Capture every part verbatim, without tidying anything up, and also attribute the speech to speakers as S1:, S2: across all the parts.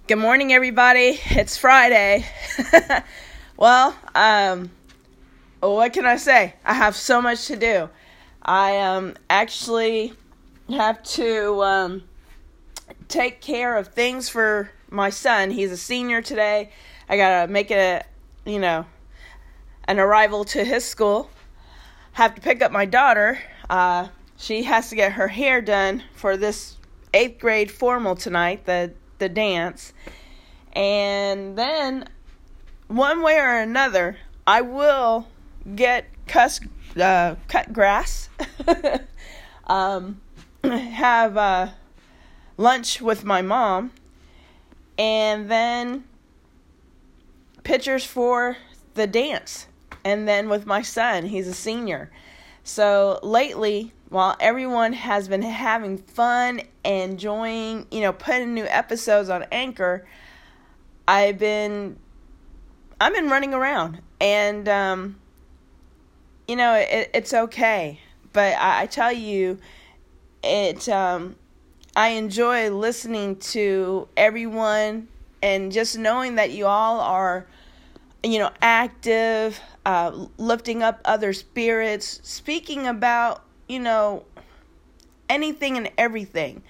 S1: Good morning, everybody. It's Friday. Well, um, what can I say? I have so much to do. I um actually have to um take care of things for my son. He's a senior today. I gotta make a, you know, an arrival to his school. Have to pick up my daughter. Uh, she has to get her hair done for this eighth grade formal tonight, the the dance. And then, one way or another, I will get cuss, uh, cut grass, um, have uh, lunch with my mom, and then pictures for the dance. And then with my son, he's a senior. So lately, while everyone has been having fun, enjoying, you know, putting new episodes on Anchor, I've been, I've been running around, and, um, you know, it, it's okay, but I, I tell you, it, um, I enjoy listening to everyone, and just knowing that you all are, you know, active, uh, lifting up other spirits, speaking about, you know, anything and everything.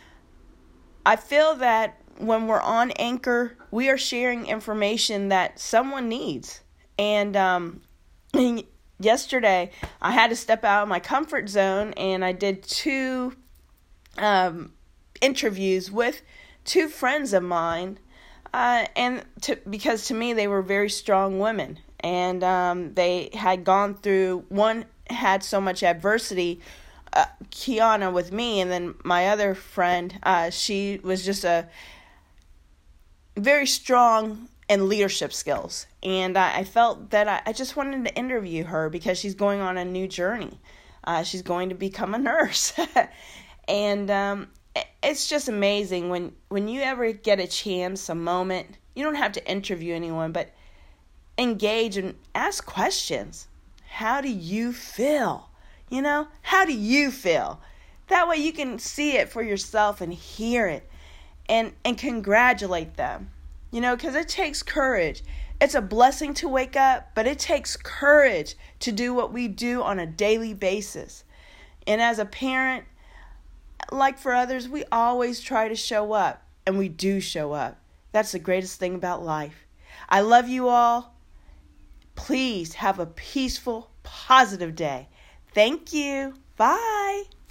S1: I feel that when we're on Anchor, we are sharing information that someone needs. And um, yesterday, I had to step out of my comfort zone, and I did two um, interviews with two friends of mine. Uh, and to, because to me, they were very strong women. And um, they had gone through, one had so much adversity, uh, Kiana with me, and then my other friend, uh, she was just a very strong in leadership skills. And I, I felt that I, I just wanted to interview her because she's going on a new journey. Uh, she's going to become a nurse. And um, it's just amazing when, when you ever get a chance, a moment, you don't have to interview anyone, but engage and ask questions. How do you feel? You know, how do you feel? That way you can see it for yourself and hear it. And, and congratulate them, you know, because it takes courage. It's a blessing to wake up, but it takes courage to do what we do on a daily basis. And as a parent, like for others, we always try to show up, and we do show up. That's the greatest thing about life. I love you all. Please have a peaceful, positive day. Thank you. Bye.